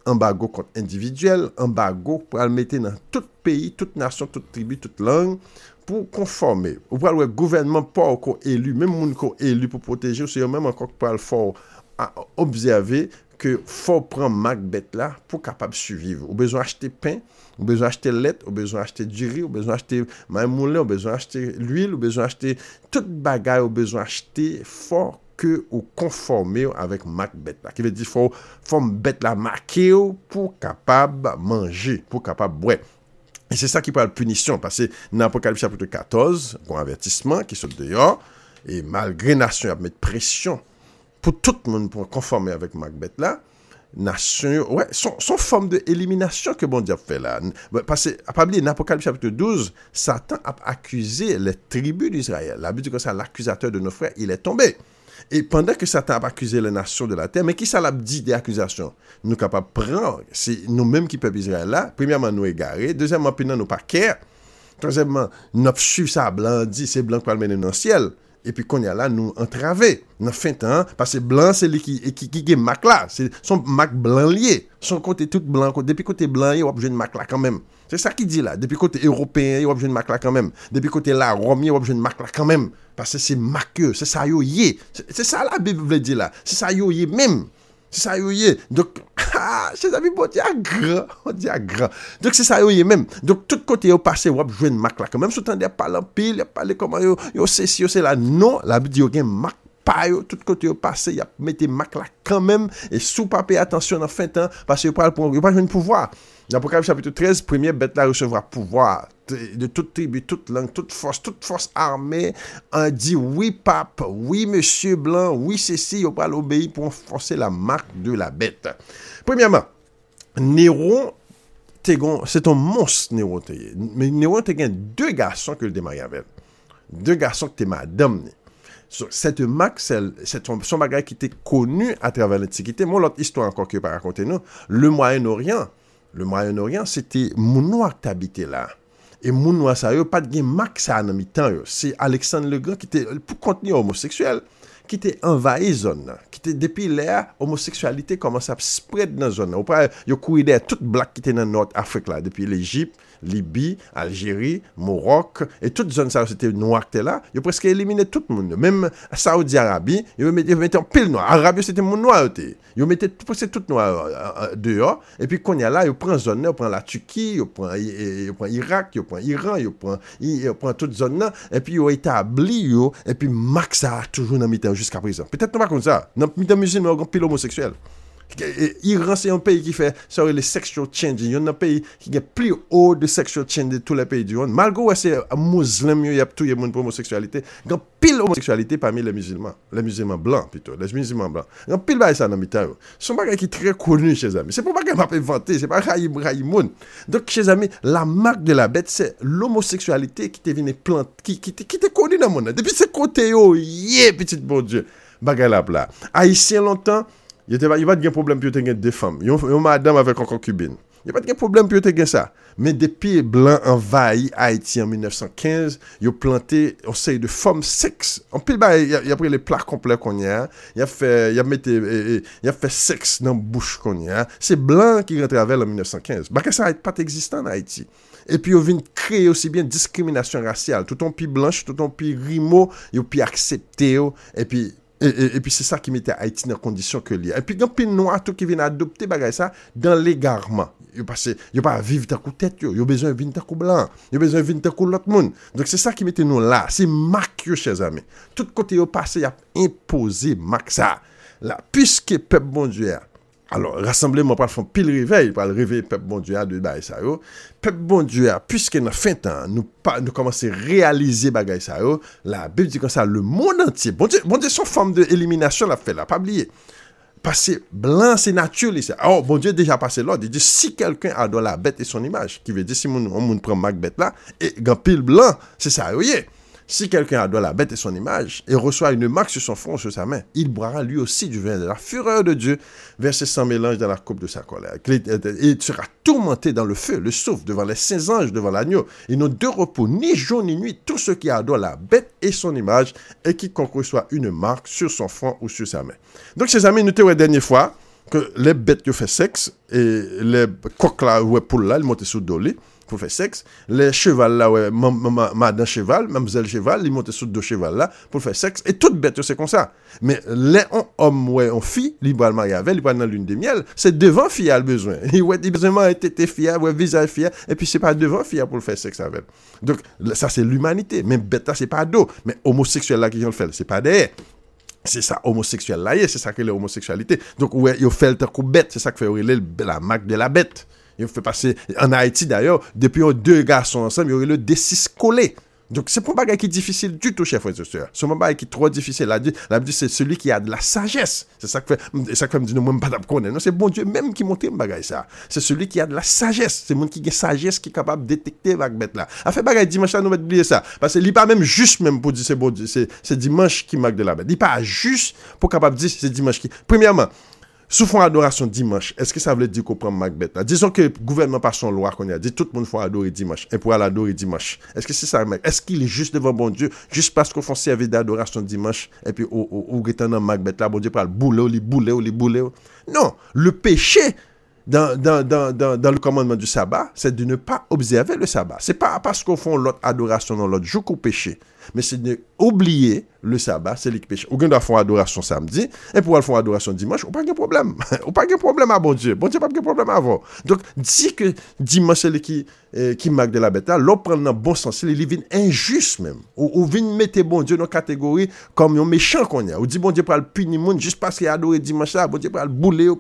embargo contre individuel, embargo pour le mettre dans tout pays, toute nation, toute tribu, toute langue, pour conformer. Ou pour le gouvernement pas encore élu, même monde qui élu pour protéger, c'est même encore pour le fort observer que faut prendre Macbeth là pour capable survivre. Ou besoin acheter pain, ou besoin acheter lait, ou besoin acheter du riz, ou besoin acheter moulin, ou besoin acheter l'huile, ou besoin acheter toute bagaille, ou besoin acheter fort que ou conformer avec Macbeth là. Qui veut dire faut bête la marquer pour capable manger, pour capable boire. Et c'est ça qui parle de punition parce que dans Apocalypse chapitre 14, un avertissement qui saute dehors et malgré nation a mettre pression pour tout le monde pour conformer avec Macbeth là, nation son forme de élimination que bon Dieu fait là. Parce que à oublier dans Apocalypse chapitre 12, Satan a accusé les tribus d'Israël. La Bible dit que ça l'accusateur de nos frères, il est tombé. Et pendant que Satan a accusé les nations de la terre, mais qui ça l'a dit des accusations? Nous capables de prendre, c'est nous-mêmes qui peuple Israël là. Premièrement, nous égarés. Deuxièmement, puis nous pas care. Troisièmement, nous suivons ça blanc, dit c'est blanc pour le mener dans le ciel. Et puis qu'on y a là, nous entraver. Dans fin temps, parce que blanc, c'est lui qui est Mac là. C'est son Mac blanc lié. Son côté tout blanc. Depuis côté blanc, il y a besoin de Mac là quand même. C'est ça qu'il dit là. Depuis côté européen, il y a besoin de Mac là quand même. Depuis côté la Rome, il y a besoin de Mac là quand même. Parce que c'est maqueux, c'est ça yo yé. C'est ça la Bible veut dire là. C'est ça yo yé même. C'est ça yo yé. Donc, c'est amis, bon Dieu grand. On dit grand. Donc, c'est ça yo yé même. Donc, tout côté yo passé, ou jouer Mac là quand même. Sous-tendez parler en pile, parler comment yo c'est si yo c'est là. Non, la Bible dit yo gen Mac pas yo, tout côté yo passé, y a mettez Mac là quand même. Et sous pas payer attention dans fin temps, parce que yo pas jouer pouvoir. Dans Apocalypse chapitre 13, première bête là recevra pouvoir de toute tribu, toute langue, toute force armée, on dit oui pape, oui monsieur blanc, oui ceci, on va l'obéir pour forcer la marque de la bête. Premièrement, Néron, c'est un monstre Néron. Mais Néron a deux garçons que le démarre avec. Deux garçons que t'es madame. Cette marque, c'est son bagage qui était connu à travers l'Antiquité. Moi, l'autre histoire encore que je vais raconter, nous, le Moyen-Orient. Le Moyen-Orient, c'était mon noir qui habitait là. Et mon noir, ça y pas de marque ça dans mi-temps. C'est Alexandre le Grand qui était, pour contenir homosexuel, qui était envahi zone. Qui était, depuis l'ère, homosexualité commence à spread dans la zone. Il y a couru derrière toute black qui était dans Nord-Afrique là, depuis l'Égypte, Libye, Algérie, Maroc, et toute zone ça c'était noir qui était là, ils ont presque éliminé tout le monde. Même Saoudi-Arabie, ils mettaient en pile noir. Arabie c'était mon noir. Ils mettaient presque tout noir dehors. Et puis quand il y a là, ils prennent zone là, ils prennent la Turquie, ils prennent Irak, ils prennent Iran, ils prennent toute zone là, et puis ils ont établi, et puis Max a toujours dans mi-temps jusqu'à présent. Peut-être pas comme ça. Dans mi-temps musulman, il y a un pile homosexuel. Iran, c'est un pays qui fait ça, les sexual change. Il y a un pays qui est plus haut de sexual change de tous les pays du monde. Malgré que c'est un musulman, il y a tout le monde pour l'homosexualité. Il y a pile homosexualité parmi les musulmans blancs plutôt. Les musulmans blancs. Il y a pile de ça dans le temps. C'est un bagage qui est très connu chez les amis. C'est pas un bagage qui m'a inventé, c'est pas Raïmoun. Donc, chez les amis, la marque de la bête, c'est l'homosexualité qui t'est venue plante, qui t'est connue dans le monde. Depuis ce côté, petit bon Dieu. Bagage là. Haïtien longtemps. Il n'y a pas de problème pour te gagner deux femmes. Il y a une madame avec un concubine. Il n'y a pas de problème pour te gagner ça. Mais depuis Blanc envahi Haïti en 1915, ils ont planté une série de femmes sexes. En pile, il a pris les plats complets qu'on y a. Il a fait sexe dans la bouche qu'on y a. C'est Blanc qui rentre avec en 1915. Parce que ça n'a pas existant en Haïti. Et puis, ils viennent créer aussi bien discrimination raciale. Tout en pi blanche, tout en pi rimo, ils ont pi accepté. Et puis c'est ça qui mettait Haïti dans la condition que l'il y a. Et puis, il y a un peu de noirs qui viennent adopter ça dans l'égarement. Ils n'ont pas à vivre dans la tête, ils ont besoin de vivre dans le blanc, ils ont besoin de vivre dans l'autre monde. Donc c'est ça qui mettait nous là. C'est marque, chers amis. Tout côté au passé, il a imposé marque ça. Là, puisque peuple bon Dieu, alors, rassemblement pour faire pile réveil, pour le réveil peuple bon Dieu de bagay ça yo. Peuple bon Dieu, puisque dans fin temps, nous commençons à réaliser bagay ça yo, la Bible dit comme ça, le monde entier, bon Dieu, son forme de élimination l'a fait là, pas oublier. Parce que blanc, c'est naturel. Oh, bon Dieu déjà passé l'ordre. Il dit, si quelqu'un adore la bête et son image, qui veut dire, si on prend Macbeth là, et un pile blanc, c'est ça, vous voyez. Si quelqu'un adore la bête et son image, et reçoit une marque sur son front ou sur sa main, il boira lui aussi du vin de la fureur de Dieu, versé sans mélange dans la coupe de sa colère. Et il sera tourmenté dans le feu, le souffle, devant les saints anges, devant l'agneau. Ils n'ont de repos, ni jour ni nuit, tous ceux qui adorent la bête et son image, et quiconque reçoit une marque sur son front ou sur sa main. Donc, chers amis, nous te la dernière fois, que les bêtes qui font sexe, et les coqs là, ouais, poules là, ils montent sur le dos pour faire sexe. Les chevals là, ouais, madame cheval, mademoiselle cheval, ils montent sur le dos cheval là pour faire sexe. Et toutes bêtes, c'est comme ça. Mais les hommes, ouais, on fille, libéralement, il y avait, ils prennent dans lune de miel, c'est devant fille a le besoin. Il ouais, il besoin d'être fille, ouais, visage fille, et puis c'est pas devant fille pour le faire sexe avec. Donc, ça, c'est l'humanité. Même bête là, c'est pas dos. Mais homosexuel là qui ont le fait, c'est pas derrière. C'est ça, homosexuel là, c'est ça que l'homosexualité. Donc, ouais, il fait le temps bête, c'est ça que fait la marque de la bête. Il fait passer, en Haïti d'ailleurs, depuis deux garçons ensemble, il y aurait le D6 collé. Donc, c'est pas un bagage qui est difficile du tout, chers frères et sœurs. C'est un bagage qui est trop difficile. La Bible, c'est celui qui a de la sagesse. C'est ça que fait me dire, non, moi, je ne connais pas. Non, c'est bon Dieu même qui montre un bagage ça. C'est celui qui a de la sagesse. C'est le monde qui a sagesse, qui est capable de détecter la bête là. A fait bagage dimanche là, nous mettons oublier ça. Parce qu'il n'est pas même juste même pour dire c'est bon Dieu. C'est dimanche qui marque de la bête. Il n'est pas juste pour capable de dire c'est dimanche qui. Premièrement, sous fond adoration dimanche, est-ce que ça veut dire qu'on prend Macbeth là? Disons que le gouvernement par son loi qu'on a dit tout le monde faut adorer dimanche et pour aller adorer dimanche. Est-ce que c'est ça, mec? Est-ce qu'il est juste devant bon Dieu juste parce qu'on fait servir d'adoration dimanche et puis ou dans Macbeth là, bon Dieu parle bouler. Non, le péché dans le commandement du sabbat, c'est de ne pas observer le sabbat. C'est pas parce qu'on fait l'autre adoration dans l'autre jour qu'on péché. Mais c'est d'oublier le sabbat, c'est lui qui péché. Ou bien doit faire adoration samedi, et pour faire adoration dimanche, ou pas de problème. Ou pas de problème à bon Dieu. Bon Dieu, pas de problème à vous. Donc, dit que dimanche, c'est lui qui marque de la bête, l'on prend dans le bon sens, il vient injuste même. Ou vient mettre bon Dieu dans la catégorie comme un méchant qu'on a. Ou dit bon Dieu pour le punir monde juste parce qu'il a adoré dimanche, bon Dieu pour le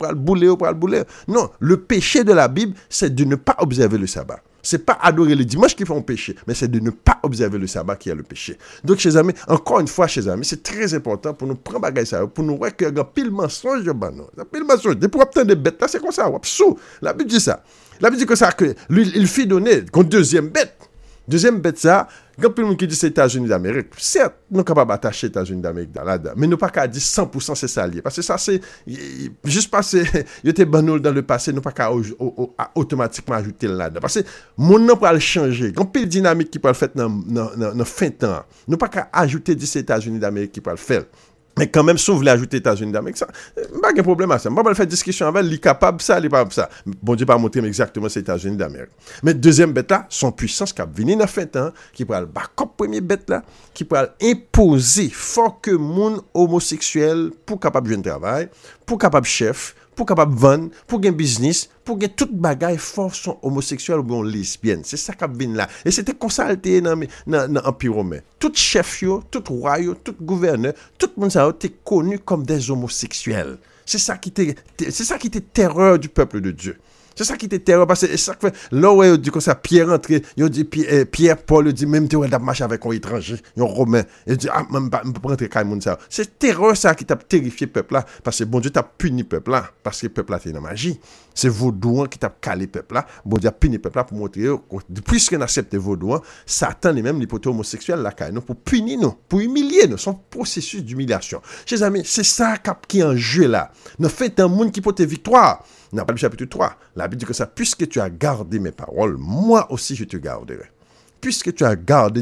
bouler. Non, le péché de la Bible, c'est de ne pas observer le sabbat. C'est pas adorer le dimanche qui fait un péché, mais c'est de ne pas observer le sabbat qui est le péché. Donc, chers amis, encore une fois, chers amis, c'est très important pour nous prendre bagage ça, pour nous voir qu'il y a pile mensonge, pile mensonge. Des pour obtenir des bêtes, là, c'est comme ça. La Bible dit ça. La Bible dit que ça, que lui, il fit donner contre deuxième bête. Deuxième bête, ça, quand le monde qui dit c'est États-Unis d'Amérique, certes, nous sommes capables d'attacher États-Unis d'Amérique là-dedans, mais nous pas qu'à dire 100% c'est ça lié. Parce que ça, c'est juste parce que il était banal dans le passé, nous pas qu'à automatiquement ajouter là-dedans. Parce que mon nom peut le changer. Quand il y a une dynamique qui peut le faire dans fin de temps, nous pas qu'à ajouter 10 États-Unis d'Amérique qui peut le faire. Mais quand même, si vous voulez ajouter États-Unis d'Amérique, ça, pas de problème à ça. Moi, je vais faire discussion avec lui, capable ça, il est pas ça. Bon Dieu, pas montrer exactement ces États-Unis d'Amérique. Mais deuxième bête là, son puissance qui a venu dans fin temps, qui pourra le backup premier bête là, qui pourra imposer fort que mon homosexuel pour capable de jouer un travail, pour capable chef, pour capable vendre, pour gagner business, pour gagner toute bagaille fort son homosexuel ou bien lesbienne. C'est ça qui vient là. Et c'était consulté dans l'Empire romain. Tout chef, tout roi, tout gouverneur, tout le monde ça a été connu comme des homosexuels. C'est ça qui était terreur du peuple de Dieu. C'est ça qui était terreur parce que c'est ça que fait là où il dit comme ça Pierre rentré, il dit Pierre Paul il dit même tu vas marcher avec un étranger, un romain, il dit même pas rentrer quand même ça. C'est terreur ça qui t'a terrifié peuple là parce que bon Dieu t'a puni peuple là parce que peuple là était dans magie. C'est vaudouan qui t'a calé peuple là. Bon Dieu a puni peuple là pour montrer puisqu'on accepte vaudouan, Satan lui-même l'hypothèse homosexuelle là nous pour punir nous, pour humilier nous, son processus d'humiliation. Chers amis, c'est ça qui est en jeu là. Nous fait un monde qui peut te victoire. Dans le chapitre 3, la Bible dit que ça, puisque tu as gardé mes paroles, moi aussi je te garderai. Puisque tu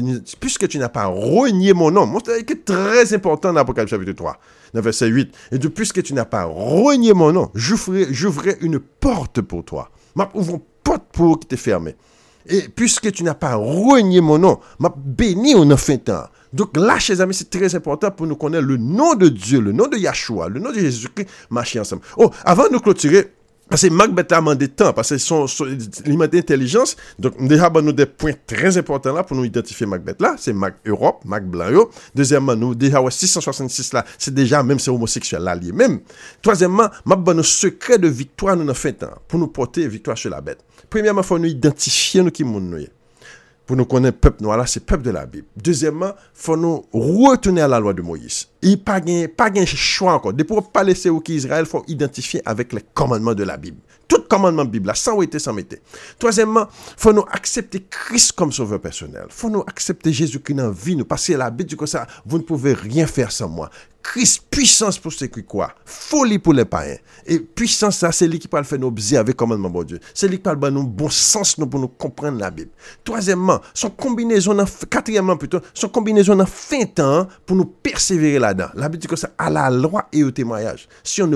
n'as pas renié mon nom, c'est très important dans l'Apocalypse chapitre 3, dans verset 8. Et de puisque tu n'as pas renié mon nom, j'ouvrirai une porte pour toi. Ouvre une porte pour qui t'est fermée. Et puisque tu n'as pas renié mon nom, m'a béni en fin temps. Donc là, chers amis, c'est très important pour nous connaître le nom de Dieu, le nom de Yahshua, le nom de Jésus-Christ, marcher ensemble. Oh, avant de nous clôturer, parce que Macbeth a demandé temps, parce que l'image d'intelligence, donc déjà, nous des points très importants là pour nous identifier Macbeth là, c'est Mac Europe, Mac Blanc. Deuxièmement, nous déjà 666 là, c'est déjà même c'est homosexuel là lié même. Troisièmement, nos secret de victoire nous en fait temps pour nous porter victoire sur la bête. Premièrement, il faut nous identifier nous qui monde nous. Pour nous connaître le peuple noir là, c'est le peuple de la Bible. Deuxièmement, il faut nous retourner à la loi de Moïse. Il n'y a pas de choix encore. Pour ne pas laisser au Israël, il faut identifier avec les commandements de la Bible. Tout commandement de la Bible, là, sans ouéter, sans mettre. Troisièmement, il faut nous accepter Christ comme sauveur personnel. Il faut nous accepter Jésus-Christ dans la vie. Nous passer la Bible dit que ça, vous ne pouvez rien faire sans moi. Christ, puissance pour ceux qui croient, folie pour les païens. Et puissance, ça, c'est lui qui peut faire nos bzis avec commandement de Dieu. C'est lui qui parle de nous bon sens pour nous comprendre la Bible. Troisièmement, quatrièmement plutôt, son combinaison en fin temps pour nous persévérer là-dedans. La Bible dit que ça, à la loi et au témoignage. Si on ne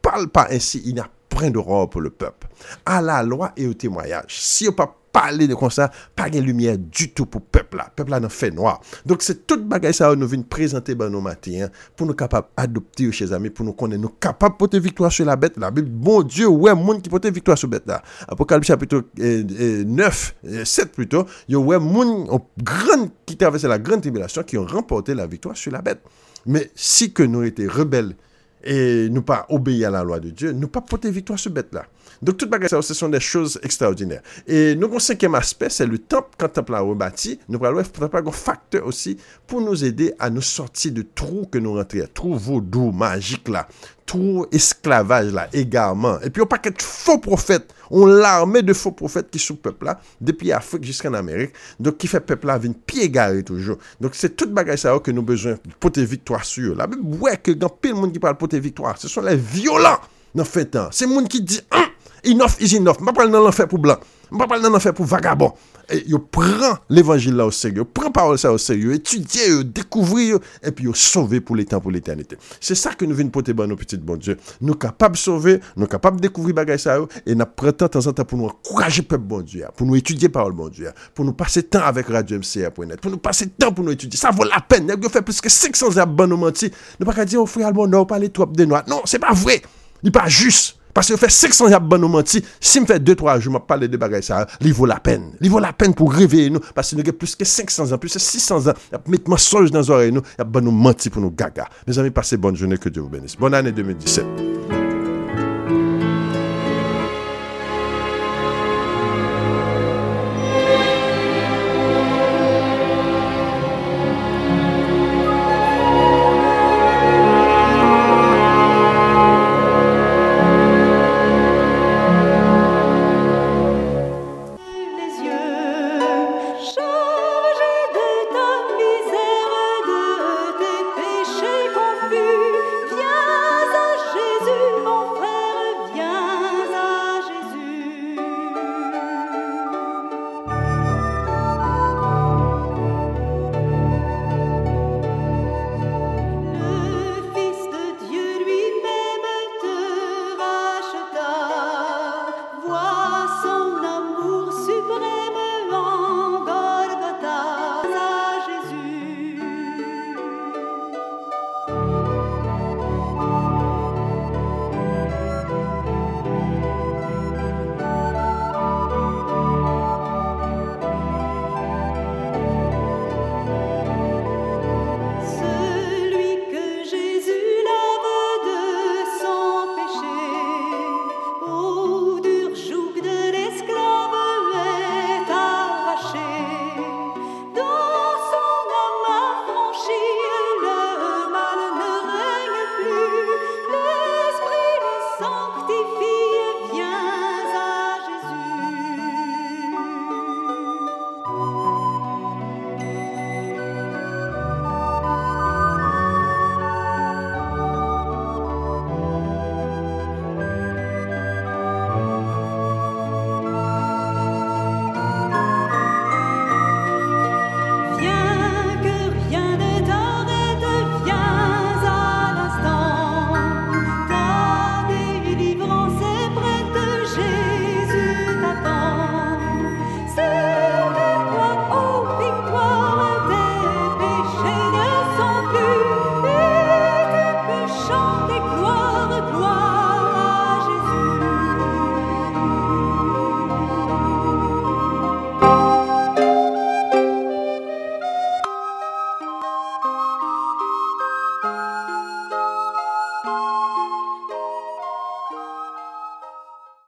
parle pas ainsi, il n'y a point d'horreur pour le peuple. À la loi et au témoignage. Si on pas parler de comme ça, pas de lumière du tout pour le peuple là. Le peuple là, dans fait noir. Donc, c'est toute bagaille ça, nous venons présenter dans nos matins, pour nous capables d'adopter chez amis, pour nous connaître, nous capables de porter victoire sur la bête. La Bible, bon Dieu, ouais, monde qui porte victoire sur la bête là. Apocalypse chapitre 9, 7 plutôt, il y a ouais, monde qui traversait la grande tribulation, qui ont remporté la victoire sur la bête. Mais si que nous étions rebelles, et nous pas obéir à la loi de Dieu, nous pas porter victoire sur bête là. Donc toute bagarre ça, ce sont des choses extraordinaires. Et nous avons un cinquième aspect, c'est le temple. Quand le temple a rebâti, nous allons avoir un facteur aussi pour nous aider à nous sortir de trous que nous rentrons, trous vaudou, magique là, trous esclavage là, égarement. Et puis on pas de faux prophètes, on l'armée de faux prophètes qui sont peuple là, depuis Afrique jusqu'en Amérique, donc qui fait peuple là venir pied garé toujours. Donc c'est toute bagarre ça que nous avons besoin de porter victoire sur. La Bible ouais que dans pile monde qui parle porter victoire, ce sont les violents dans fait temps. C'est monde qui dit enough is enough. Je ne parle pas dans l'enfer pour blanc. Je ne parle pas dans l'enfer pour vagabond. Et yo prend l'évangile là au sérieux, prend parole ça au sérieux, étudier, découvrir et puis yo sauver pour les temps, pour l'éternité. C'est ça que nous venons porter dans nos petits bon Dieu. Nous capables de sauver, nous capables de découvrir bagay ça et nous prenons de temps en temps pour nous encourager peuple bon Dieu, pour nous étudier parole bon Dieu, pour nous passer temps avec Radio MCA.net, pour nous passer temps pour nous étudier. Ça vaut la peine. Nous fait plus que 500 abonnements nous menti. Nous pas dire au frère bon non parler trop de noix. Non, c'est pas vrai. Il pas juste. Parce que fait 500 abonnements menti, si me fait 2-3 jours, je parle de bagages ça, il vaut la peine. Il vaut la peine pour réveiller nous, parce que nous avons plus que 500 ans, plus que 600 ans, il y a mettre mensonge dans les oreilles nous, il y a nous menti pour nous gaga. Mes amis, passez bonne journée, que Dieu vous bénisse. Bonne année 2017.